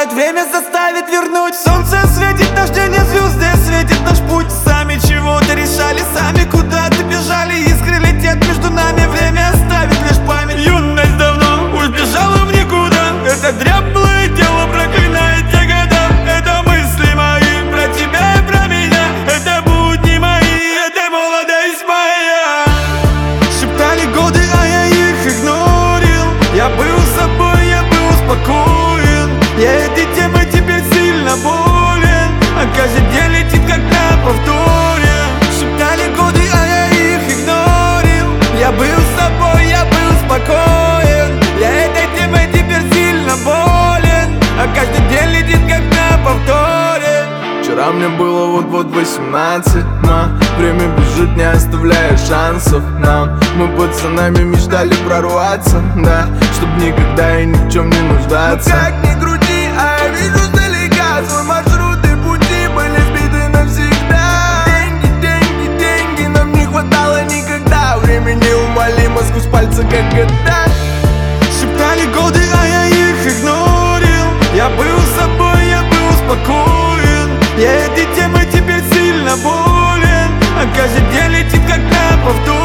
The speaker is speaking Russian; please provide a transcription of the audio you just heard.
бывает, время заставит вернуть. Солнце светит, дождя не звезды, светит наш путь. Сами чего-то решали, сами куда-то бежали. Искры летят между нами, время оставит лишь память. Юность давно убежала в никуда. Это дряблое тело проклинает те года. Это мысли мои про тебя и про меня. Это будни мои, это молодость моя. Шептали годы, а я их игнорил. Я был собой, я был спокоен. Я этой темой теперь сильно болен. А каждый день летит как на повторе. Шептали годы, а я их игнорил. Я был собой, я был спокоен. Я этой темой теперь сильно болен. А каждый день летит как на повторе. Вчера мне было вот-вот 18, время бежит, не оставляя шансов нам. Мы пацанами мечтали прорваться, да, чтоб никогда и ни в чем не нуждаться. Но как ни крути, а я вижу сдалека свой маршрут и пути были сбиты навсегда. Деньги, деньги, деньги, нам не хватало никогда. Время неумолимо сквозь пальцы, как года. Шептали годы, а я их игнорил. Я был собой, я был спокоен. Я этой темой теперь сильно болен. А каждый день летит как на повтор.